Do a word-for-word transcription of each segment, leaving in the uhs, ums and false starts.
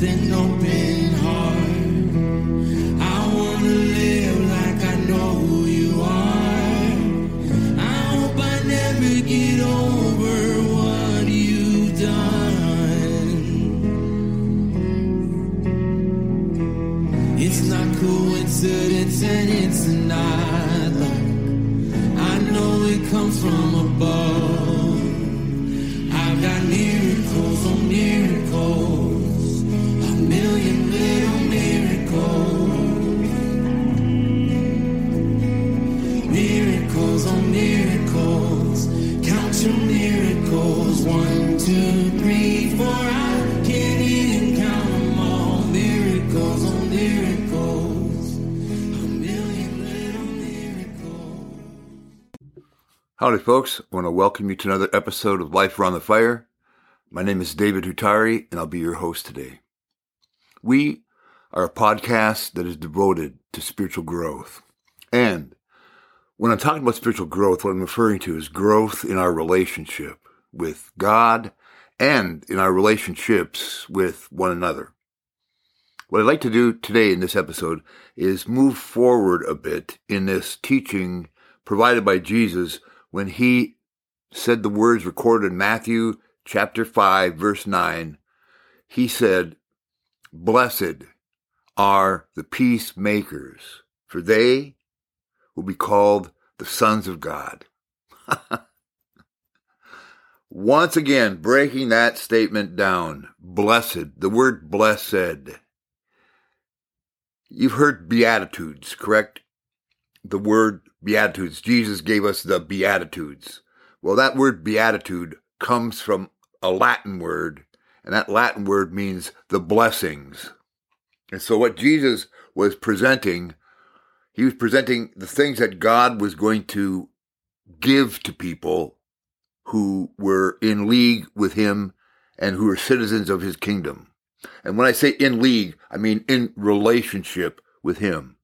with an open heart. I wanna live like I know who you are. I hope I never get over what you've done. It's not coincidence and it's not luck. I know it comes from above. I've got miracles on miracles, a million little miracles. Miracles on miracles, count your miracles. One, two, three, four, I can't even count them all. Miracles on miracles, a million little miracles. Howdy folks, I want to welcome you to another episode of Life Around the Fire. My name is David Hutari and I'll be your host today. We are a podcast that is devoted to spiritual growth. And when I'm talking about spiritual growth, what I'm referring to is growth in our relationship with God and in our relationships with one another. What I'd like to do today in this episode is move forward a bit in this teaching provided by Jesus when he said the words recorded in Matthew chapter five, verse nine. He said, "Blessed are the peacemakers, for they will be called the sons of God." Once again, breaking that statement down. Blessed, the word blessed. You've heard Beatitudes, correct? The word Beatitudes. Jesus gave us the Beatitudes. Well, that word Beatitude comes from a Latin word, and that Latin word means the blessings. And so what Jesus was presenting, he was presenting the things that God was going to give to people who were in league with him and who were citizens of his kingdom. And when I say in league, I mean in relationship with him.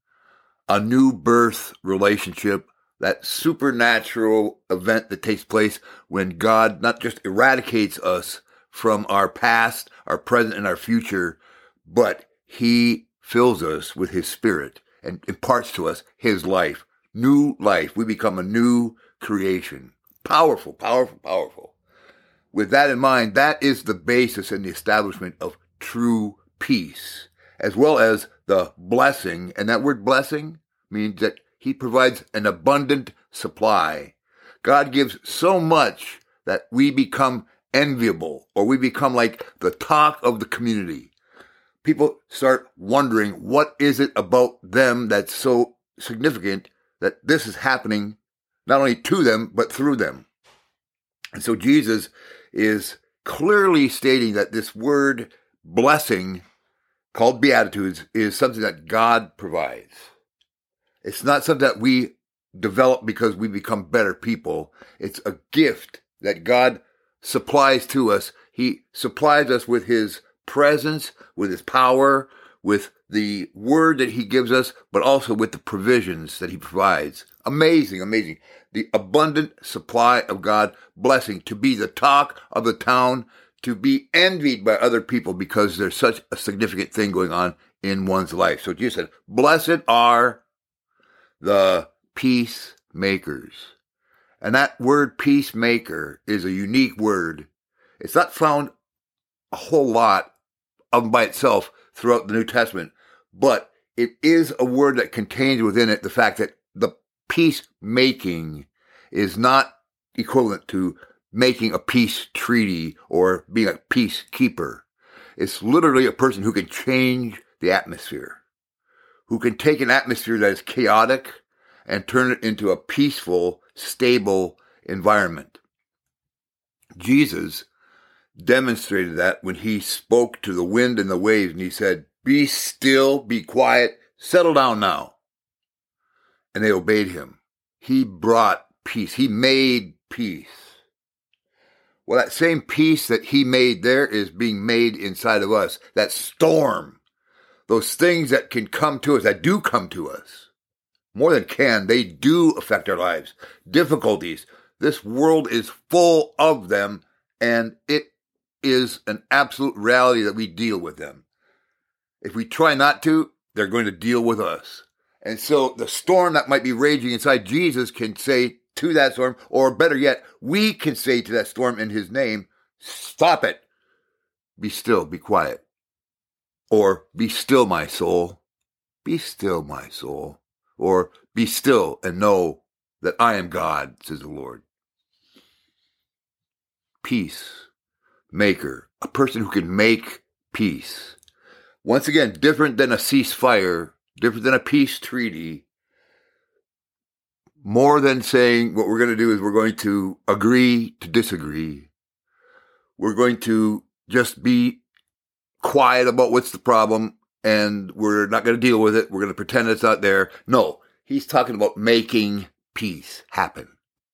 A new birth relationship, that supernatural event that takes place when God not just eradicates us from our past, our present, and our future, but he fills us with his spirit and imparts to us his life. New life. We become a new creation. Powerful, powerful, powerful. With that in mind, that is the basis and the establishment of true peace, as well as the blessing. And that word blessing means that he provides an abundant supply. God gives so much that we become enviable, or we become like the talk of the community. People start wondering, what is it about them that's so significant that this is happening not only to them, but through them? And so Jesus is clearly stating that this word blessing, called Beatitudes, is something that God provides. It's not something that we develop because we become better people. It's a gift that God supplies to us. He supplies us with his presence, with his power, with the word that he gives us, but also with the provisions that he provides. Amazing, amazing. The abundant supply of God, blessing, to be the talk of the town, to be envied by other people because there's such a significant thing going on in one's life. So Jesus said, blessed are the peacemakers. And that word peacemaker is a unique word. It's not found a whole lot of by itself throughout the New Testament, but it is a word that contains within it the fact that the peacemaking is not equivalent to making a peace treaty or being a peacekeeper. It's literally a person who can change the atmosphere, who can take an atmosphere that is chaotic and turn it into a peaceful, stable environment. Jesus demonstrated that when he spoke to the wind and the waves and he said, "Be still, be quiet, settle down now." And they obeyed him. He brought peace. He made peace. Well, that same peace that he made there is being made inside of us. That storm, those things that can come to us, that do come to us, more than can, they do affect our lives. Difficulties. This world is full of them, and it is an absolute reality that we deal with them. If we try not to, they're going to deal with us. And so the storm that might be raging inside Jesus can say to that storm, or better yet, we can say to that storm in his name, stop it. Be still, be quiet. Or be still, my soul. Be still, my soul. Or be still and know that I am God, says the Lord. Peace maker, a person who can make peace. Once again, different than a ceasefire, different than a peace treaty. More than saying what we're going to do is we're going to agree to disagree. We're going to just be quiet about what's the problem and we're not going to deal with it. We're going to pretend it's not there. No, he's talking about making peace happen.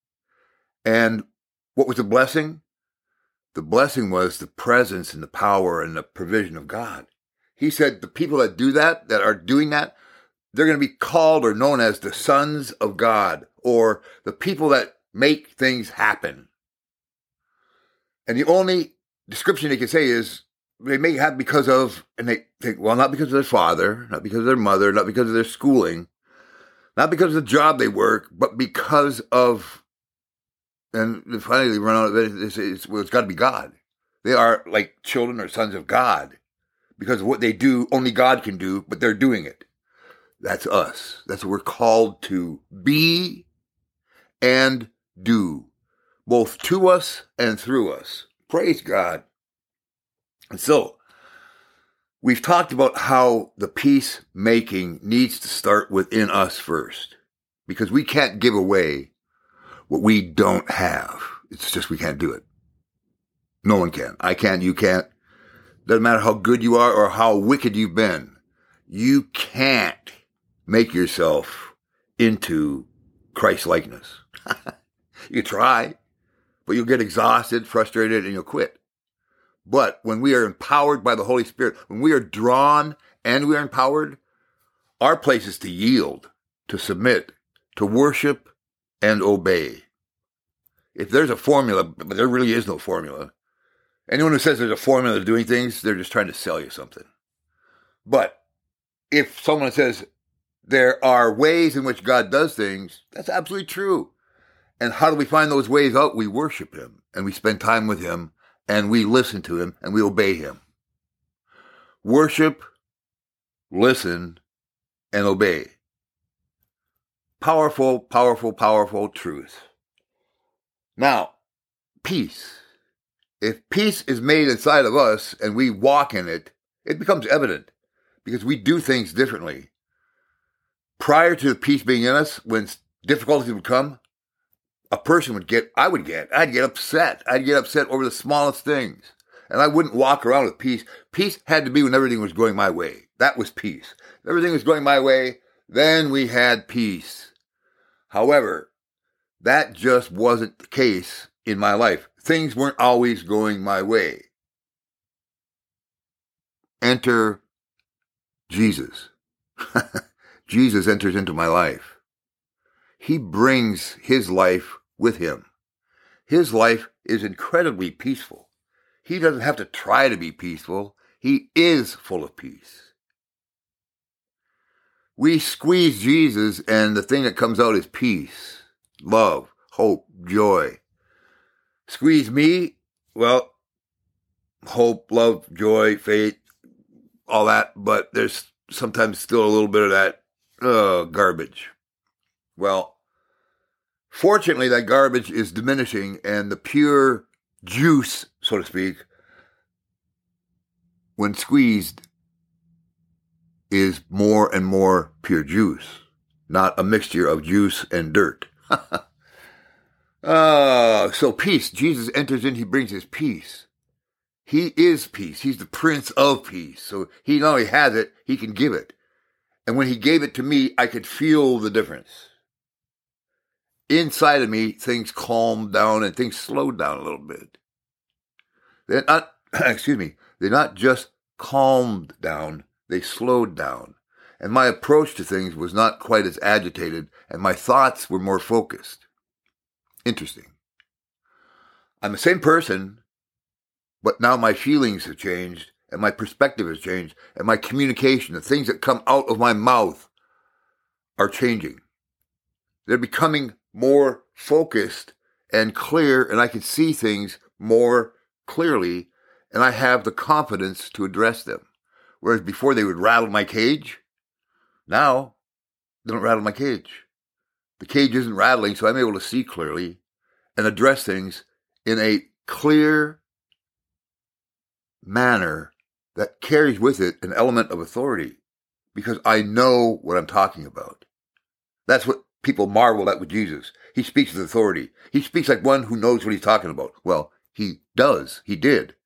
And what was the blessing? The blessing was the presence and the power and the provision of God. He said the people that do that, that are doing that, they're going to be called or known as the sons of God, or the people that make things happen. And the only description they can say is they make it happen because of, and they think, well, not because of their father, not because of their mother, not because of their schooling, not because of the job they work, but because of, and finally they run out of it, it's, it's, well, it's got to be God. They are like children or sons of God. Because of what they do, only God can do, but they're doing it. That's us. That's what we're called to be and do, both to us and through us. Praise God. And so, we've talked about how the peacemaking needs to start within us first, because we can't give away what we don't have. It's just we can't do it. No one can. I can't, you can't. Doesn't matter how good you are or how wicked you've been. You can't make yourself into Christ-likeness. You try, but you'll get exhausted, frustrated, and you'll quit. But when we are empowered by the Holy Spirit, when we are drawn and we are empowered, our place is to yield, to submit, to worship, and obey. If there's a formula, but there really is no formula. Anyone who says there's a formula to doing things, they're just trying to sell you something. But if someone says there are ways in which God does things, that's absolutely true. And how do we find those ways out? We worship him, and we spend time with him, and we listen to him, and we obey him. Worship, listen, and obey. Powerful, powerful, powerful truth. Now, peace. If peace is made inside of us and we walk in it, it becomes evident because we do things differently. Prior to the peace being in us, when difficulties would come, a person would get, I would get, I'd get upset. I'd get upset over the smallest things. And I wouldn't walk around with peace. Peace had to be when everything was going my way. That was peace. If everything was going my way, then we had peace. However, that just wasn't the case in my life. Things weren't always going my way. Enter Jesus. Jesus enters into my life. He brings his life with him. His life is incredibly peaceful. He doesn't have to try to be peaceful. He is full of peace. We squeeze Jesus and the thing that comes out is peace, love, hope, joy. Squeeze me, well, hope, love, joy, faith, all that, but there's sometimes still a little bit of that uh, garbage. Well, fortunately, that garbage is diminishing, and the pure juice, so to speak, when squeezed, is more and more pure juice, not a mixture of juice and dirt. Uh, so peace. Jesus enters in, he brings his peace. He is peace. He's the Prince of Peace. So he not only has it, he can give it. And when he gave it to me, I could feel the difference. Inside of me, things calmed down and things slowed down a little bit. They're not, excuse me, they're not just calmed down, they slowed down. And my approach to things was not quite as agitated, and my thoughts were more focused. Interesting. I'm the same person, but now my feelings have changed and my perspective has changed, and my communication, the things that come out of my mouth are changing. They're becoming more focused and clear, and I can see things more clearly, and I have the confidence to address them. Whereas before they would rattle my cage, now they don't rattle my cage. The cage isn't rattling, so I'm able to see clearly and address things in a clear manner that carries with it an element of authority, because I know what I'm talking about. That's what people marveled at with Jesus. He speaks with authority. He speaks like one who knows what he's talking about. Well, he does. He did.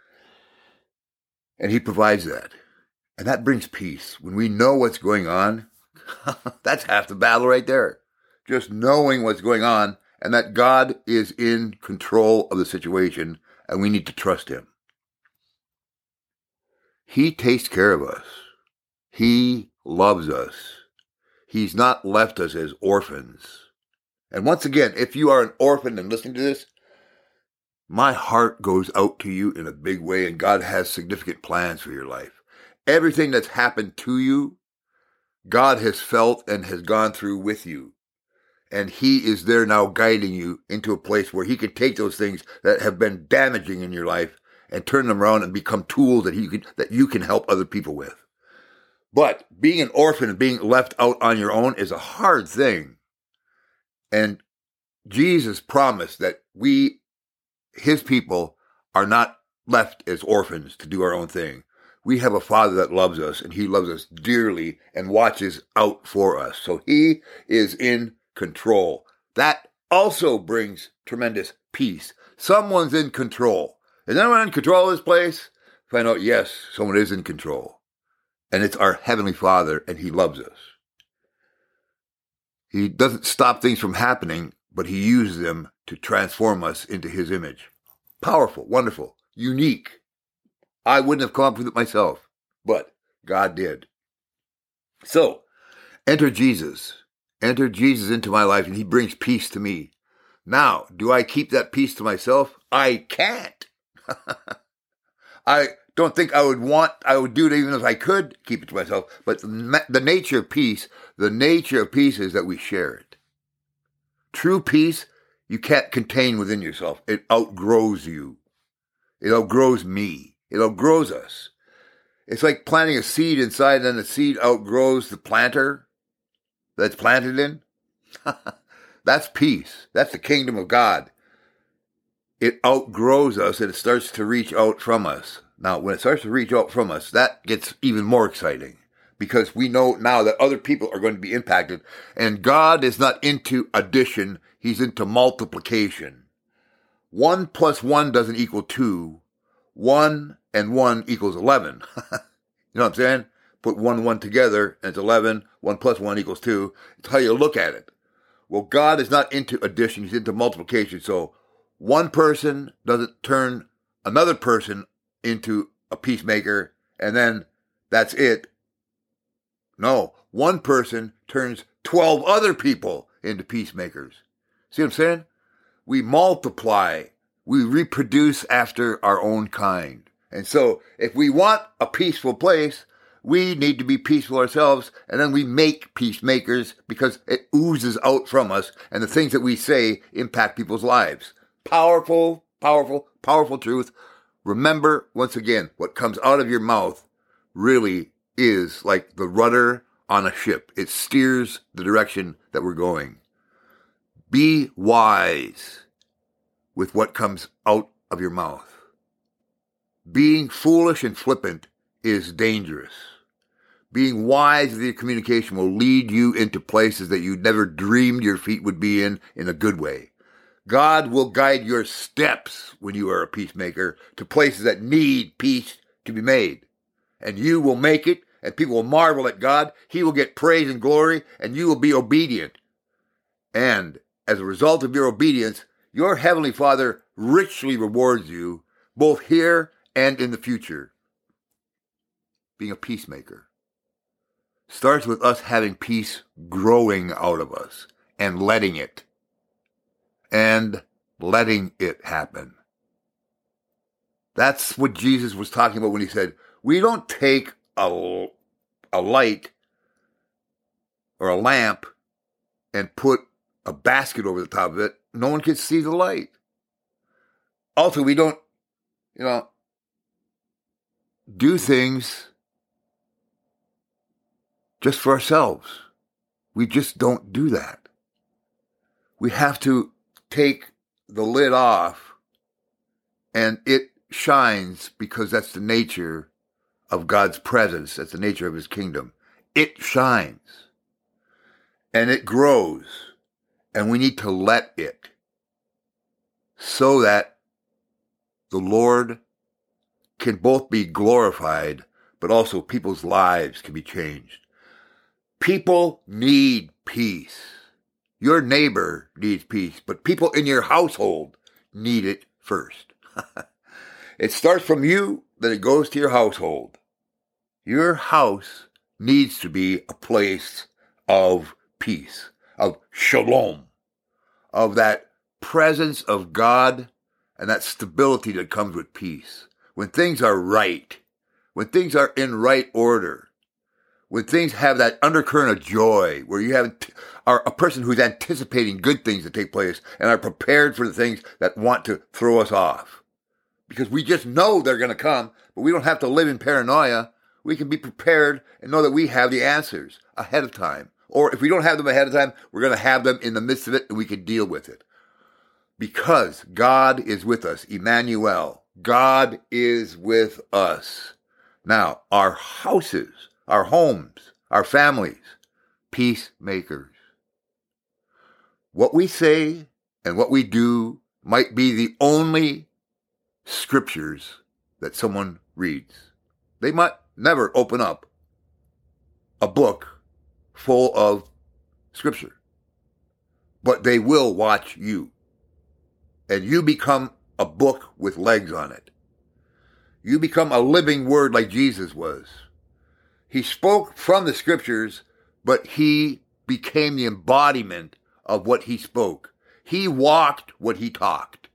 And he provides that. And that brings peace. When we know what's going on, that's half the battle right there. Just knowing what's going on and that God is in control of the situation and we need to trust him. He takes care of us. He loves us. He's not left us as orphans. And once again, if you are an orphan and listening to this, my heart goes out to you in a big way, and God has significant plans for your life. Everything that's happened to you, God has felt and has gone through with you. And he is there now guiding you into a place where he can take those things that have been damaging in your life and turn them around and become tools that he can, that you can help other people with. But being an orphan and being left out on your own is a hard thing. And Jesus promised that we, his people, are not left as orphans to do our own thing. We have a Father that loves us, and he loves us dearly and watches out for us. So he is in control. That also brings tremendous peace. Someone's in control. Is anyone in control of this place? Find out, yes, someone is in control. And it's our Heavenly Father, and he loves us. He doesn't stop things from happening, but he uses them to transform us into his image. Powerful, wonderful, unique. I wouldn't have come up with it myself, but God did. So, enter Jesus. Enter Jesus into my life, and he brings peace to me. Now, do I keep that peace to myself? I can't. I don't think I would want, I would do it even if I could keep it to myself. But the, the nature of peace, the nature of peace is that we share it. True peace, you can't contain within yourself. It outgrows you. It outgrows me. It outgrows us. It's like planting a seed inside, and then the seed outgrows the planter that's planted in. That's peace. That's the kingdom of God. It outgrows us, and it starts to reach out from us. Now, when it starts to reach out from us, that gets even more exciting, because we know now that other people are going to be impacted, and God is not into addition. He's into multiplication. One plus one doesn't equal two. One and one equals eleven. You know what I'm saying? Put one and one together, and it's eleven. One plus one equals two. It's how you look at it. Well, God is not into addition. He's into multiplication. So one person doesn't turn another person into a peacemaker, and then that's it. No, one person turns twelve other people into peacemakers. See what I'm saying? We multiply. We reproduce after our own kind. And so if we want a peaceful place, we need to be peaceful ourselves, and then we make peacemakers because it oozes out from us, and the things that we say impact people's lives. Powerful, powerful, powerful truth. Remember, once again, what comes out of your mouth really is like the rudder on a ship. It steers the direction that we're going. Be wise with what comes out of your mouth. Being foolish and flippant is dangerous. Being wise with your communication will lead you into places that you never dreamed your feet would be in, in a good way. God will guide your steps when you are a peacemaker to places that need peace to be made. And you will make it, and people will marvel at God. He will get praise and glory, and you will be obedient. And as a result of your obedience, your Heavenly Father richly rewards you, both here and in the future. Being a peacemaker starts with us having peace growing out of us and letting it. And letting it happen. That's what Jesus was talking about when he said, we don't take a, a light or a lamp and put a basket over the top of it. No one can see the light. Also, we don't, you know, do things just for ourselves. We just don't do that. We have to take the lid off, and it shines because that's the nature of God's presence. That's the nature of his kingdom. It shines, and it grows, and we need to let it, so that the Lord can both be glorified, but also people's lives can be changed. People need peace. Your neighbor needs peace, but people in your household need it first. It starts from you, then it goes to your household. Your house needs to be a place of peace, of shalom, of that presence of God and that stability that comes with peace. When things are right, when things are in right order, when things have that undercurrent of joy, where you have are a person who's anticipating good things to take place and are prepared for the things that want to throw us off. Because we just know they're going to come, but we don't have to live in paranoia. We can be prepared and know that we have the answers ahead of time. Or if we don't have them ahead of time, we're going to have them in the midst of it and we can deal with it. Because God is with us. Emmanuel. God is with us. Now, our houses, our homes, our families, peacemakers. What we say and what we do might be the only scriptures that someone reads. They might never open up a book full of scripture, but they will watch you. And you become a book with legs on it. You become a living word like Jesus was. He spoke from the scriptures, but he became the embodiment of what he spoke. He walked what he talked.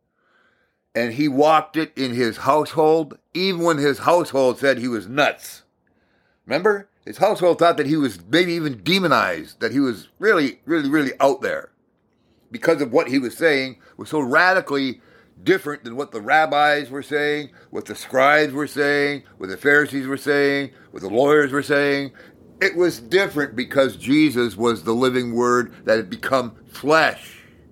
And he walked it in his household, even when his household said he was nuts. Remember? His household thought that he was maybe even demonized, that he was really, really, really out there. Because of what he was saying was so radically different than what the rabbis were saying, what the scribes were saying, what the Pharisees were saying, what the lawyers were saying. It was different because Jesus was the living word that had become flesh.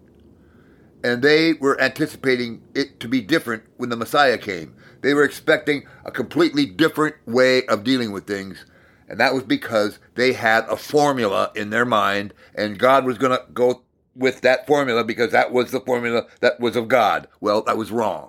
And they were anticipating it to be different when the Messiah came. They were expecting a completely different way of dealing with things. And that was because they had a formula in their mind, and God was going to go with that formula because that was the formula that was of God. Well, that was wrong.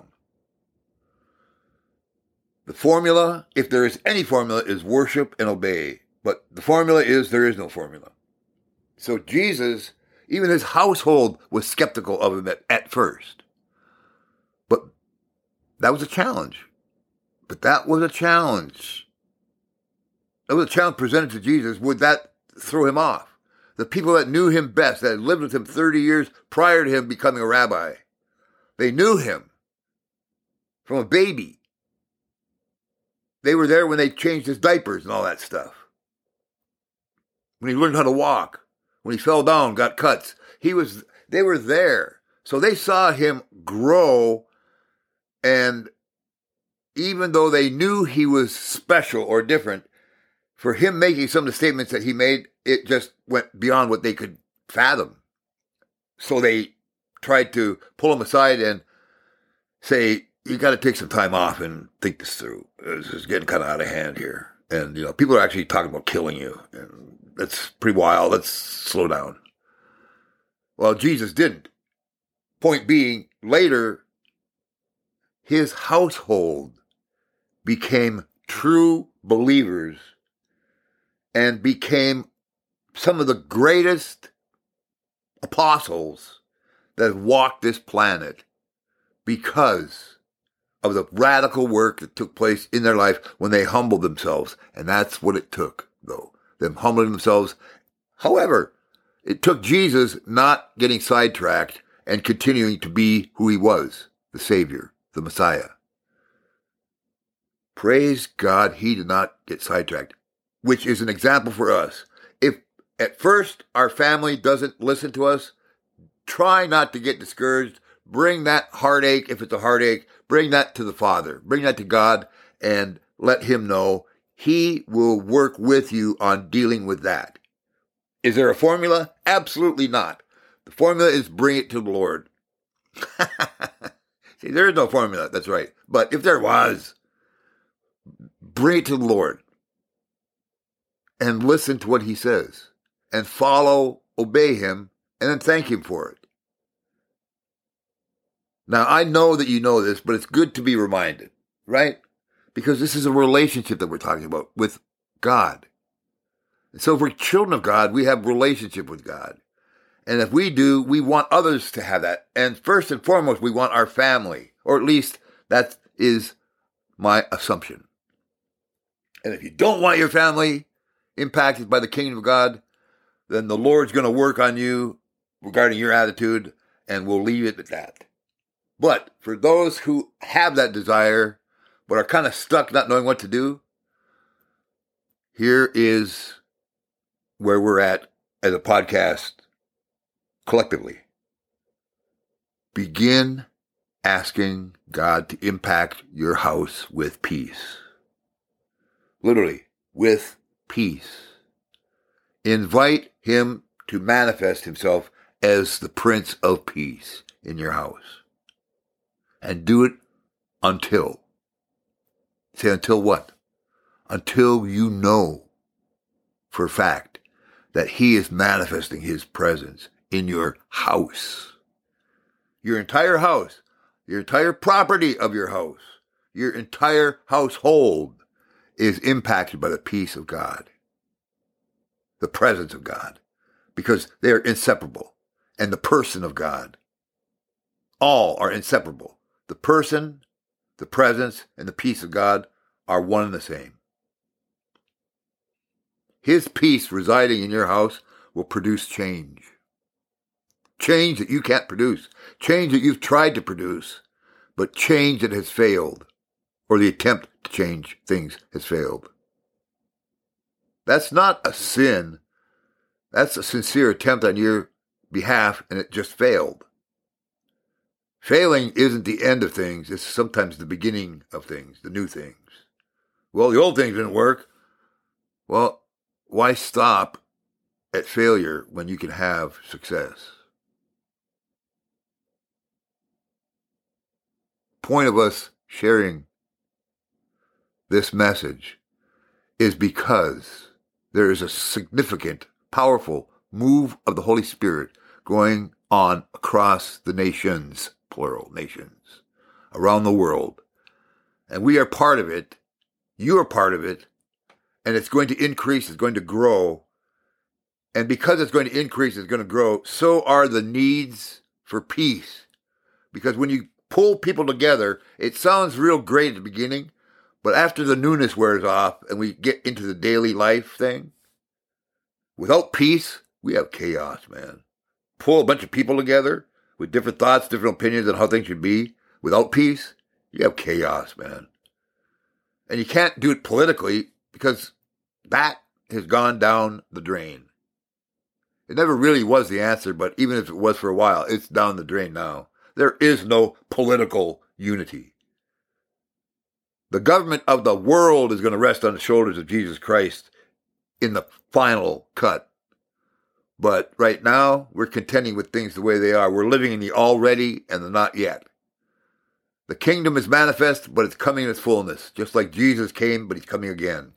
The formula, if there is any formula, is worship and obey. But the formula is there is no formula. So Jesus, even his household was skeptical of him at, at first. But that was a challenge. But that was a challenge. That was a challenge presented to Jesus. Would that throw him off? The people that knew him best, that had lived with him thirty years prior to him becoming a rabbi, they knew him from a baby. They were there when they changed his diapers and all that stuff. When he learned how to walk, when he fell down, got cuts. He was, they were there. So they saw him grow, and even though they knew he was special or different, for him making some of the statements that he made, it just went beyond what they could fathom. So they tried to pull him aside and say, you got to take some time off and think this through. This is getting kind of out of hand here. And, you know, people are actually talking about killing you. And that's pretty wild. Let's slow down. Well, Jesus didn't. Point being, later, his household became true believers and became some of the greatest apostles that walked this planet because of the radical work that took place in their life when they humbled themselves. And that's what it took, though, them humbling themselves. However, it took Jesus not getting sidetracked and continuing to be who he was, the Savior, the Messiah. Praise God, he did not get sidetracked, which is an example for us. If at first our family doesn't listen to us, try not to get discouraged. Bring that heartache, if it's a heartache, bring that to the Father. Bring that to God and let him know he will work with you on dealing with that. Is there a formula? Absolutely not. The formula is bring it to the Lord. See, there is no formula. That's right. But if there was, bring it to the Lord and listen to what he says and follow, obey him, and then thank him for it. Now, I know that you know this, but it's good to be reminded, right? Because this is a relationship that we're talking about with God. And so if we're children of God, we have relationship with God. And if we do, we want others to have that. And first and foremost, we want our family, or at least that is my assumption. And if you don't want your family impacted by the kingdom of God, then the Lord's going to work on you regarding your attitude, and we'll leave it at that. But for those who have that desire, but are kind of stuck not knowing what to do, here is where we're at as a podcast collectively. Begin asking God to impact your house with peace. Literally, with peace. Invite him to manifest himself as the Prince of Peace in your house. And do it until. Say until what? Until you know for a fact that he is manifesting his presence in your house. Your entire house, your entire property of your house, your entire household is impacted by the peace of God, the presence of God, because they're inseparable, and the person of God. All are inseparable. The person, the presence, and the peace of God are one and the same. His peace residing in your house will produce change. Change that you can't produce. Change that you've tried to produce, but change that has failed, or the attempt to change things has failed. That's not a sin. That's a sincere attempt on your behalf, and it just failed. Failing isn't the end of things. It's sometimes the beginning of things, the new things. Well, the old things didn't work. Well, why stop at failure when you can have success? Point of us sharing this message is because there is a significant, powerful move of the Holy Spirit going on across the nations, plural nations, around the world. And we are part of it. You are part of it. And it's going to increase, it's going to grow. And because it's going to increase, it's going to grow, so are the needs for peace. Because when you pull people together, it sounds real great at the beginning, but after the newness wears off and we get into the daily life thing, without peace, we have chaos, man. Pull a bunch of people together with different thoughts, different opinions on how things should be. Without peace, you have chaos, man. And you can't do it politically because that has gone down the drain. It never really was the answer, but even if it was for a while, it's down the drain now. There is no political unity. The government of the world is going to rest on the shoulders of Jesus Christ in the final cut. But right now, we're contending with things the way they are. We're living in the already and the not yet. The kingdom is manifest, but it's coming in its fullness, just like Jesus came, but he's coming again.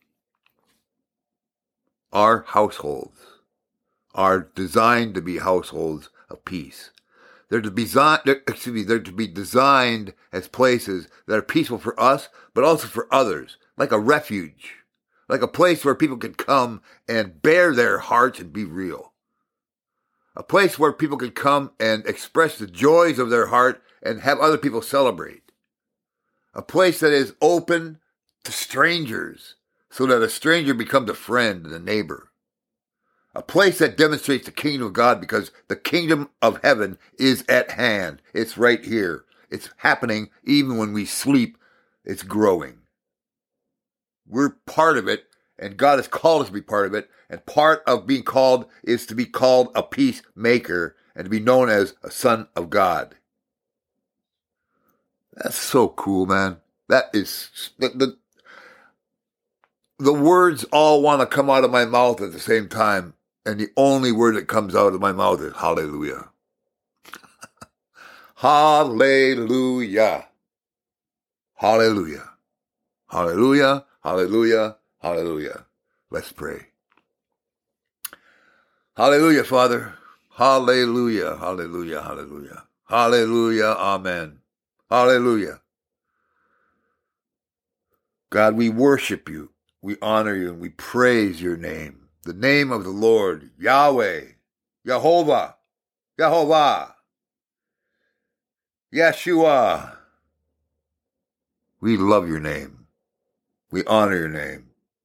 Our households are designed to be households of peace. They're to be designed, excuse me, they're to be designed as places that are peaceful for us, but also for others, like a refuge, like a place where people can come and bare their hearts and be real. A place where people can come and express the joys of their heart and have other people celebrate. A place that is open to strangers, so that a stranger becomes a friend and a neighbor. A place that demonstrates the kingdom of God, because the kingdom of heaven is at hand. It's right here. It's happening even when we sleep. It's growing. We're part of it, and God has called us to be part of it. And part of being called is to be called a peacemaker and to be known as a son of God. That's so cool, man. That is, the, the, the words all want to come out of my mouth at the same time. And the only word that comes out of my mouth is hallelujah. Hallelujah. Hallelujah. Hallelujah. Hallelujah. Hallelujah. Let's pray. Hallelujah, Father. Hallelujah. Hallelujah. Hallelujah. Hallelujah. Amen. Hallelujah. God, we worship you. We honor you and we praise your name. The name of the Lord, Yahweh, Jehovah, Jehovah, Yeshua. We love your name. We honor your name.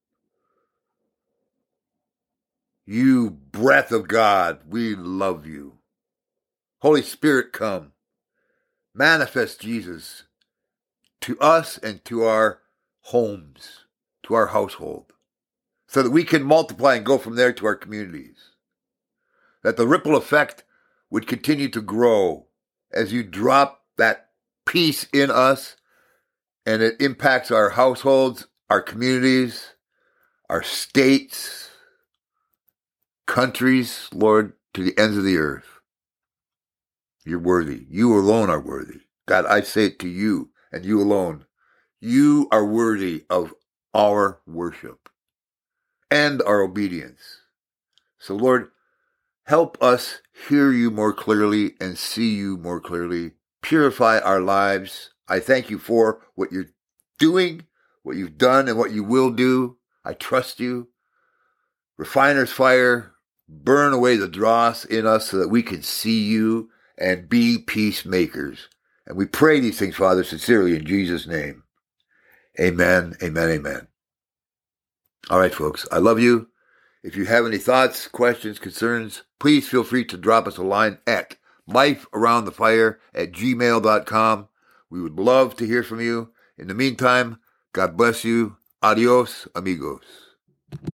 You breath of God, we love you. Holy Spirit, come. Manifest Jesus to us and to our homes, to our household, so that we can multiply and go from there to our communities. That the ripple effect would continue to grow as you drop that peace in us and it impacts our households, our communities, our states, countries, Lord, to the ends of the earth. You're worthy. You alone are worthy. God, I say it to you and you alone. You are worthy of our worship and our obedience. So, Lord, help us hear you more clearly and see you more clearly. Purify our lives. I thank you for what you're doing, what you've done, and what you will do. I trust you. Refiner's fire, burn away the dross in us so that we can see you and be peacemakers. And we pray these things, Father, sincerely in Jesus' name. Amen, amen, amen. All right, folks, I love you. If you have any thoughts, questions, concerns, please feel free to drop us a line at lifearoundthefire at gmail dot com. We would love to hear from you. In the meantime, God bless you. Adios, amigos.